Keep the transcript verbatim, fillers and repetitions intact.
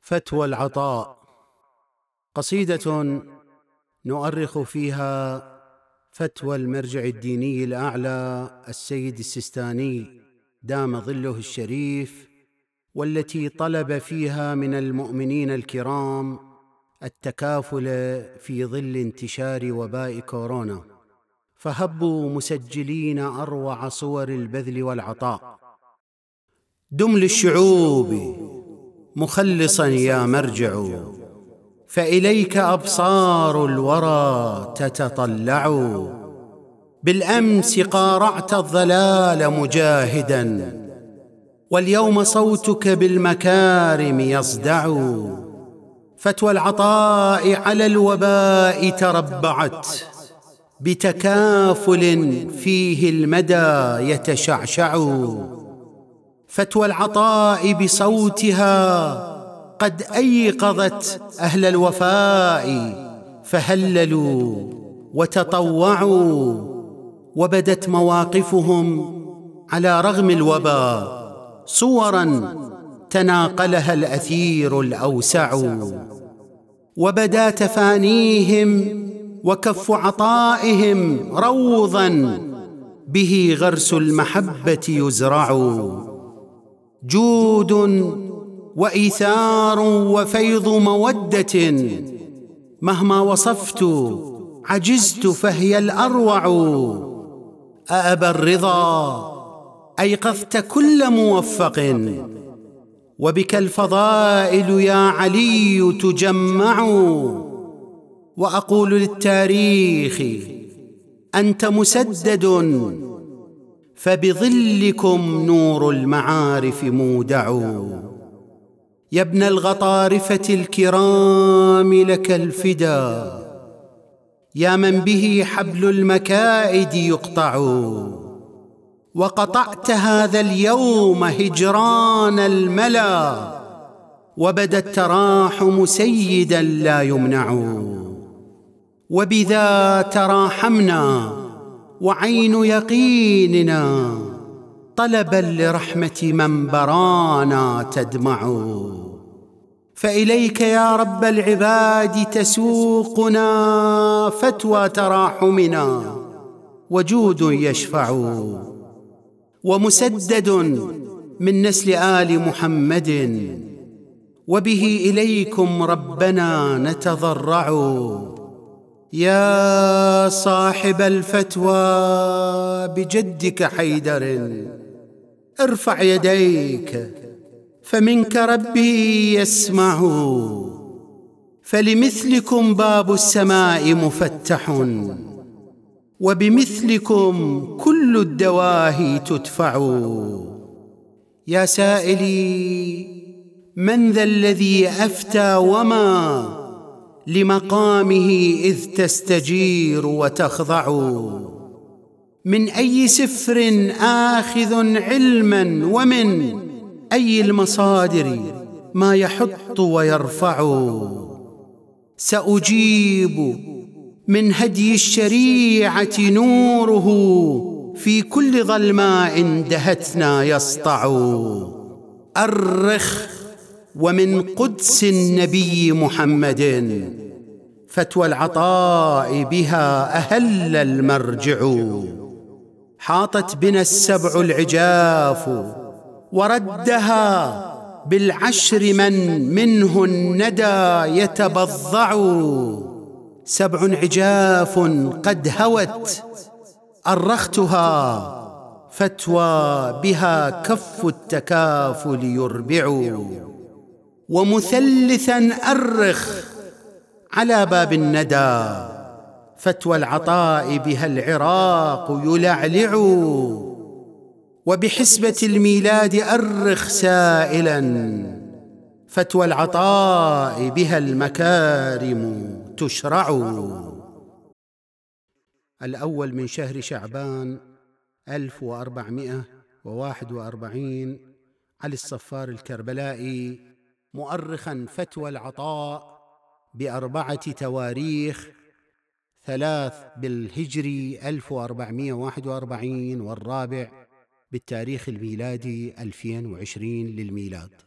فتوى العطاء، قصيدة نؤرخ فيها فتوى المرجع الديني الأعلى السيد السيستاني دام ظله الشريف، والتي طلب فيها من المؤمنين الكرام التكافل في ظل انتشار وباء كورونا، فهبوا مسجلين أروع صور البذل والعطاء. دم للشعوب مخلصا يا مرجع، فإليك أبصار الورى تتطلع. بالأمس قارعت الضلال مجاهدا، واليوم صوتك بالمكارم يصدع. فتوى العطاء على الوباء تربعت، بتكافل فيه المدى يتشعشع. فتوى العطاء بصوتها قد أيقظت أهل الوفاء، فهللوا وتطوعوا، وبدت مواقفهم على رغم الوباء صوراً تناقلها الأثير الأوسع. وبدا تفانيهم وكف عطائهم روضاً، به غرس المحبة يزرع. جود وإيثار وفيض مودة، مهما وصفت عجزت فهي الأروع. أأبى الرضا أيقظت كل موفق، وبك الفضائل يا علي تجمع. وأقول للتاريخ أنت مسدد، فبظلكم نور المعارف مودع. يا ابن الغطارفة الكرام لك الفدا، يا من به حبل المكائد يقطع. وقطعت هذا اليوم هجران الملا، وبدا التراحم سيدا لا يمنع. وبذا تراحمنا وعين يقيننا، طلبا لرحمة من برانا تدمع. فإليك يا رب العباد تسوقنا فتوى تراحمنا، وجود يشفع. ومسدد من نسل آل محمد، وبه إليكم ربنا نتضرع. يا صاحب الفتوى بجدك حيدر، ارفع يديك فمنك ربي يسمع. فلمثلكم باب السماء مفتح، وبمثلكم كل الدواهي تدفع. يا سائلي من ذا الذي أفتى وما لمقامه إذ تستجير وتخضع؟ من أي سفر آخذ علما، ومن أي المصادر ما يحط ويرفع؟ سأجيب من هدي الشريعة نوره، في كل ظلماء دهتنا يسطع. أرخ ومن قدس النبي محمد، فتوى العطاء بها أهل المرجع. حاطت بنا السبع العجاف، وردها بالعشر من منه الندى يتبضع. سبع عجاف قد هوت أرختها، فتوى بها كف التكافل يربع. ومثلثا أرخ على باب الندى، فتوى العطاء بها العراق يلعلع. وبحسبة الميلاد أرخ سائلا، فتوى العطاء بها المكارم تشرع. الأول من شهر شعبان ألف وأربعمائة وواحد وأربعين، علي الصفار الكربلائي، مؤرخا فتوى العطاء بأربعة تواريخ، ثلاث بالهجري ألف وأربعمائة وواحد وأربعين، والرابع بالتاريخ الميلادي ألفين وعشرين للميلاد.